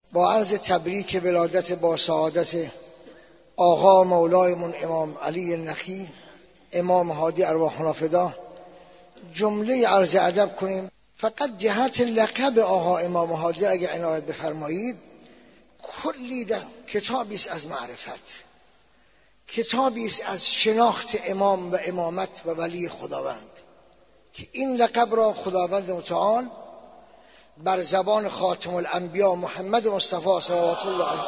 با عرض تبریک ولادت با سعادت آقا مولایمون امام علی نقی امام هادی ارواحنا فدا جمله عرض ادب کنیم. فقط جهت لقب آقا امام هادی اگه عنایت بفرمایید، کلی کتابی است از معرفت، کتابی است از شناخت امام و امامت و ولی خداوند، که این لقب را خداوند متعال بر زبان خاتم الانبیا محمد مصطفی صلوات الله علیه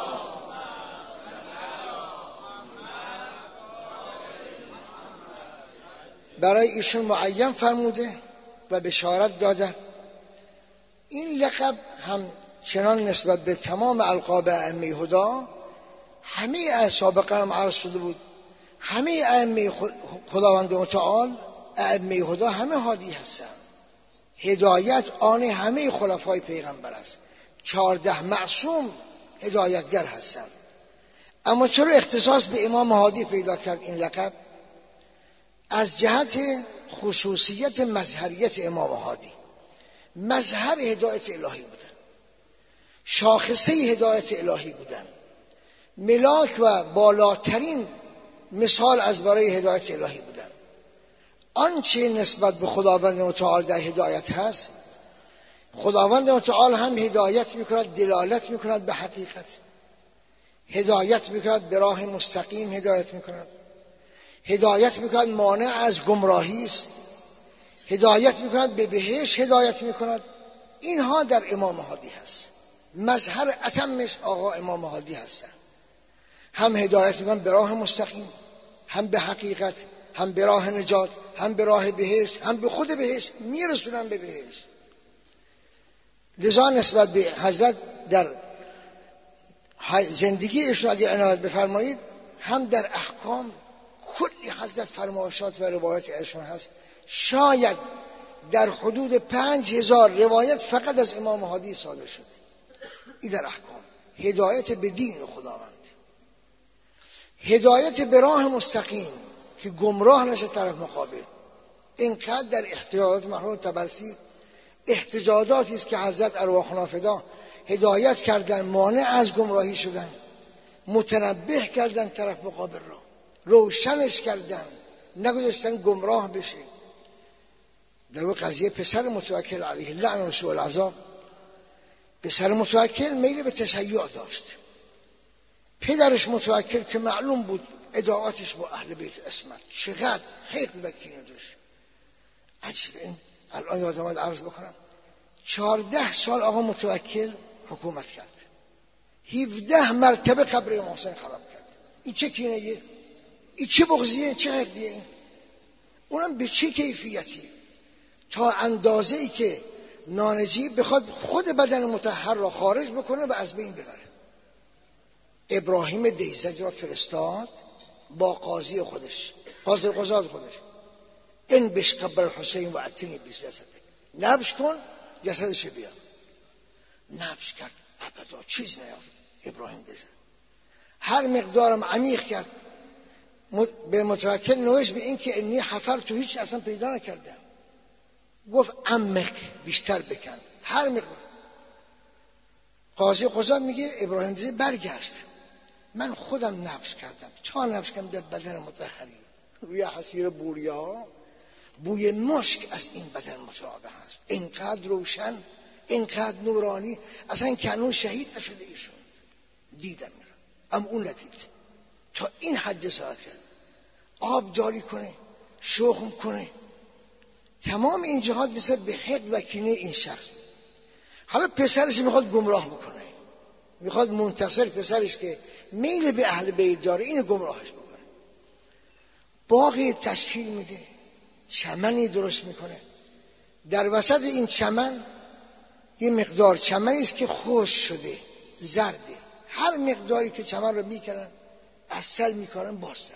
برای ایشون معین فرموده و بشارت داده. این لقب هم چنان نسبت به تمام القاب ائمه هدا، همه سابقا هم عرض شده بود، همه ائمه خداوند متعال ائمه هدا همه هادی هستند. هدایت آن همه خلفای پیغمبر است. 14 معصوم هدایتگر هستند. اما چرا اختصاص به امام هادی پیدا کرد این لقب؟ از جهت خصوصیت مظهریت امام هادی. مظهر هدایت الهی بودن، شاخصه هدایت الهی بودن، ملاک و بالاترین مثال از برای هدایت الهی بودن. آنچه نسبت به خداوند متعال در هدایت هست، خداوند متعال هم هدایت میکند، دلالت میکند به حقیقت، هدایت میکند به راه مستقیم، هدایت میکند، هدایت میکند مانع از گمراهی است، هدایت میکند به بهشت، هدایت میکند. اینها در امام هادی هست. مظهر اتمش آقا امام هادی هستند. هم هدایت میکنن به راه مستقیم، هم به حقیقت، هم به راه نجات، هم به راه بهشت، هم به خود بهشت، میرسونن به بهشت. لذا نسبت به حضرت در زندگی ایشون اگه عنایت بفرمایید، هم در احکام کلی حضرت فرمایشات و روایت ایشون هست. شاید در حدود 5000 روایت فقط از امام هادی صادر شده. این در احکام هدایت به دین خداوند، هدایت به راه مستقیم که گمراه نشه طرف مقابل. اینقدر در احتجاجات مرحوم طبرسی احتجاجاتی است که حضرت ارواحنا فدا هدایت کردن، مانع از گمراهی شدن، متنبه کردن طرف مقابل را، روشنش کردن، نگذاشتن گمراه بشه. در اون قضیه پسر متوکل علیه لعن و سوء العذاب، پسر متوکل میل به تشیع داشت. پدرش متوکل که معلوم بود اداعاتش با اهل بیت عصمت، چقدر حقد و کینه داشت. عجیب. این الان یادم اومد عرض بکنم، 14 سال آقا متوکل حکومت کرد، 17 مرتبه قبر امام حسین خراب کرد. این چه کینه‌ایه؟ این چه بغضیه؟ چه حقدیه این؟ اونم به چه کیفیتی؟ تا اندازه‌ای که نانجیب بخواد خود بدن مطهر را خارج بکنه و از بین ببره. ابراهیم دیزج را فرستاد با قاضی خودش، قاضی قضات خودش، این بش قبر حسین و اتنی بیش جسده، نبش کن جسدش بیا. نبش کرد، ابدا چیز نیافت. ابراهیم دیزج هر مقدارم عمیق کرد، به متوکل نوشت به این که انی حفر تو هیچ اصلا پیدا نکردم. گفت عمق، بیشتر بکن، هر مقدار. قاضی قضات میگه ابراهیم دیزج برگشت، من خودم نبش کردم، تا نبش کردم در بدن مطهری روی حصیر بوریا بوی مشک از این بدن مترابه هست، اینقدر روشن، اینقدر نورانی، اصلا کنون شهید نشده ایشون. دیدم میرم، اما اون ندید. تا این حد جسارت کرد آب جاری کنه، شخم کنه. تمام این جهات نسبت به حقد و کینه این شخص. حالا پسرش میخواد گمراه بکنه، میخواد منتصر پسرش که میل به اهل بیت داره اینو گمراهش بکنه. باغی تشکیل میده، چمنی درست میکنه. در وسط این چمن یه مقدار چمنی است که خشک شده، زرده. هر مقداری که چمن رو میکنن اصل میکنن باز زرد.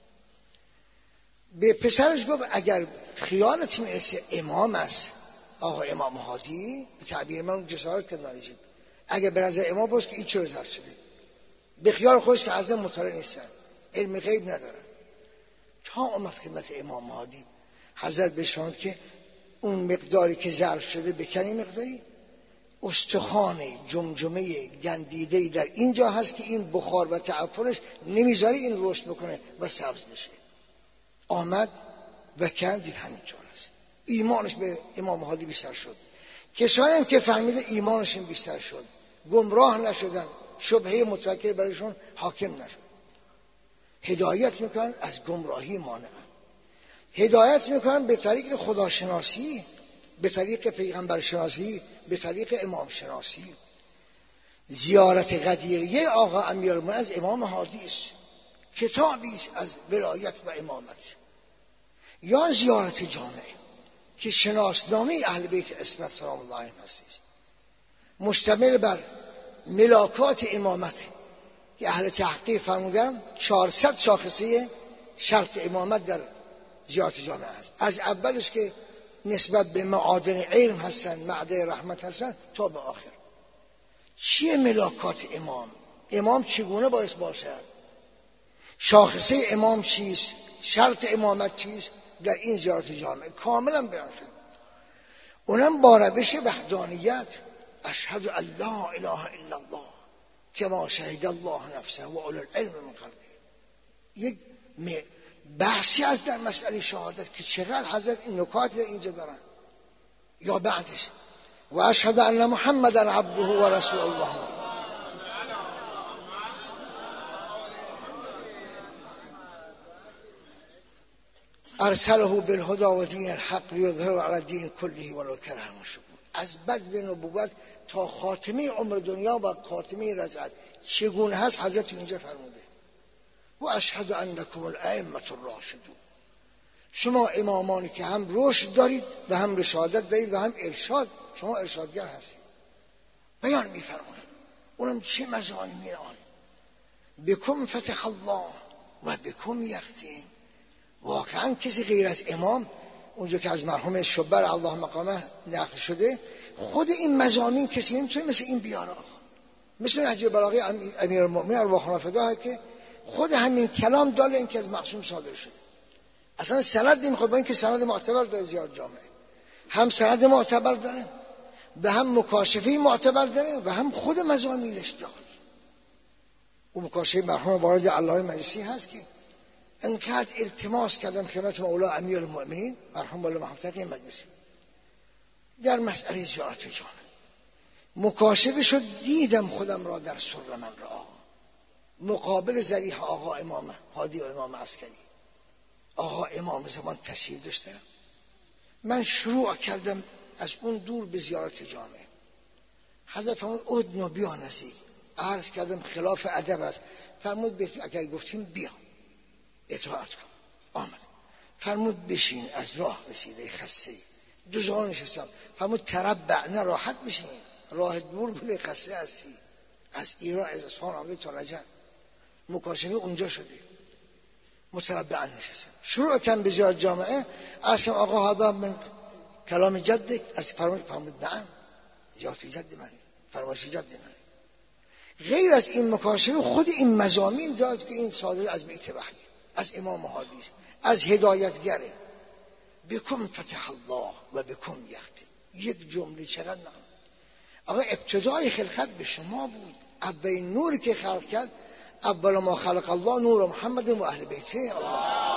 به پسرش گفت اگر خیالت میرسه امام است، آقا امام هادی، به تعبیر من جسارت کرد نانجیب، اگر به نظر امام باز که این چرا زرد شده، به خیال خودش که از مطلع نیستن، علم غیب ندارن. تا اومد خدمت امام هادی، حضرت بهش فرمود که اون مقداری که ظرف شده بکنی مقداری، استخوان جمجمه گندیده‌ای در اینجا هست که این بخار و تعفنش نمیذاره این رشد بکنه و سبز بشه. آمد و کندید همینطور است. ایمانش به امام هادی بیشتر شد. کسانی هم که فهمیده ایمانشون بیشتر شد، گمراه نشدن، شبهه متفکر برایشون حاکم نشد. هدایت میکنن، از گمراهی مانعن. هدایت میکنن به طریق خداشناسی، به طریق پیغمبر شناسی، به طریق امام شناسی. زیارت قدیریه آقا امیرالمومنین از امام هادی است، کتابی است از ولایت و امامت. یا زیارت جامعه که شناسنامه اهل بیت عصمت سلام الله علیهم هست، مشتمل بر ملاکات امامت که اهل تحقیق فرمودن 400 شاخصه شرط امامت در زیارت جامعه است. از اولش که نسبت به معادن علم هستن، معدن رحمت هستن، تا به آخر. چیه ملاکات امام؟ امام چگونه باعث باشد؟ شاخصه امام چیست؟ شرط امامت چیست؟ در این زیارت جامعه کاملا بیان شد. اونم با روش وحدانیت، اشهد ان لا اله الا الله کما شهد الله نفسه و اولو العلم من خلقه. یک بحثی از در مسئله شهادت که چقدر حضرت این نکات در اینجا دارن. یا بعدش و اشهد ان محمدا عبده و رسول الله ارسله بالهدى و دین الحق لیظهره علی الدین کله ولو کره المشرکون. از بدو نبوت تا خاتمه عمر دنیا و خاتمه رجعت چگونه هست حضرت اینجا فرموده. و اشهد انکم الائمه الراشدون. شما امامانی که هم رشد دارید و هم رشادت دارید و هم ارشاد، شما ارشادگر هستید. بیان می‌فرماید اونم چه مضامین آن. بکم فتح الله و بکم یختم. واقعا کسی غیر از امام، اونجا که از مرحوم شبر الله مقامه نقل شده، خود این مضامین کسی نمیتونه مثل این بیانا، مثل نهج البلاغه امیرالمؤمنین ارواحنا فداه که خود همین کلام داله این که از معصوم صادر شده. اصلا سند نمیخواد، با اینکه سند معتبر داره زیاد جامعه، هم سند معتبر داره و هم مکاشفه معتبر داره و هم خود مضامینش داره. اون مکاشفه مرحوم وارد علامه مجلسی هست که انقدر التماس کردم خدمت مولا امیرالمؤمنین مرحوم مولا محمد تقی مجلسی در مسئله زیارت جامعه. مکاشفه شد، دیدم خودم را در سر من را مقابل ذریح آقا امام هادی و امام عسکری. آقا امام زمان تشریف داشته، من شروع کردم از اون دور به زیارت جامعه. حضرت فرمود ادنو بیا نزدیک. عرض کردم خلاف ادب است. فرمود اگر گفتیم بیا اطاعت کن. آمد. فرمود بشین، از راه رسیده خسته دو جا نشستم. فرمود تربع، نه راحت بشین، راه دور بوده، خسته هستی، از ایران از اصفهان آمده تا رجب. مکاشفه اونجا شده. متربعا نشستم. شروع کردم به زیارت جامعه. اصلا آقا هذا من کلام جدک، از فرمود نعم زیارت جد من، فرمایش جد من. غیر از این مکاشفه خود این مضامین داد که این صادر از بیت وحی، از امام هادی، از هدایتگره. بکم فتح الله و بکم یختم. یک جمله چقدر نه. آقا ابتدای خلقت به شما بود. اولین نوری که خلق کرد، اول ما خلق الله نور محمد و اهل بیته. الله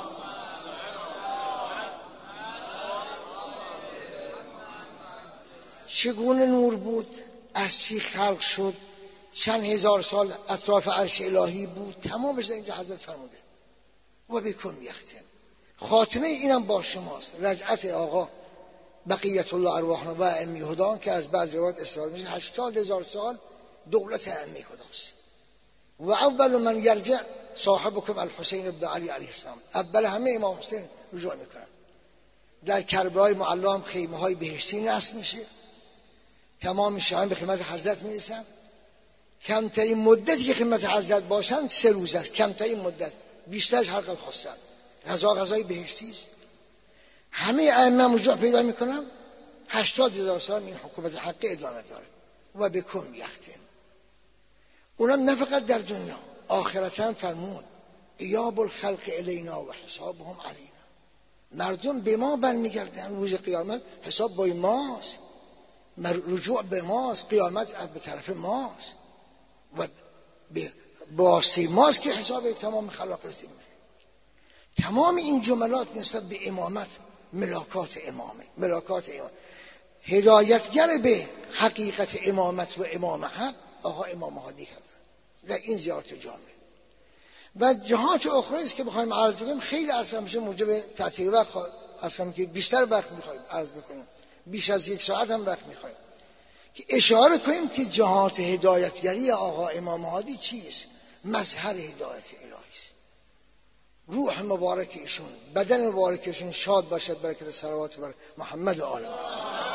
چگونه نور بود؟ از چی خلق شد؟ چند هزار سال اطراف عرش الهی بود؟ تمامش در اینجا حضرت فرموده. و بکم یختم. خاتمه اینم با شماست. رجعت آقا بقیت الله ارواحنا و ائمه هدی که از بعض روایات استفاده میشه 80,000 سال دولت ائمه هداست. و اول من یرجع صاحبکم الحسین ابن علی علیه السلام. اول همه امام حسین رجوع میکنن. در کربلای معلا خیمه های بهشتی نصب میشه. تمام شیعان به خدمت حضرت میرسن. کمترین مدتی که خدمت حضرت باشن 3 روز است. کمترین مدت، بیشترش هر قدر خواستن. غذای بهشتی است. همه ائمه رجوع پیدا میکنن. 80,000 سال این حکومت حق ادامه داره. و بکم یختم. اونم نه فقط در دنیا، آخرتا فرمود ایاب الخلق الینا و حسابهم علینا. مردم به ما برمیگردن روز قیامت، حساب با ماست. رجوع به ماست، قیامت به طرف ماست و به واسطه ماست که حساب تمام خلائق رسیدیم. تمام این جملات نسبت به امامت ملاکات امامه، ملاکات امام. هدایتگر به حقیقت امامت و امام حق آقا امام هادی کردن در این زیارت جامع. و جهات اخرى است که بخوایم عرض بکنیم خیلی عرض میشه، موجب تعطیل وقت عرض که بیشتر وقت میخوایم عرض بکنیم، بیش از 1 ساعت هم وقت میخوایم که اشاره کنیم که جهات هدایتگری آقا امام هادی چیست. مظهر هدایت الهی است. روح مبارک ایشون، بدن مبارک ایشون شاد باشد، برکت صلوات بر محمد و آل محمد.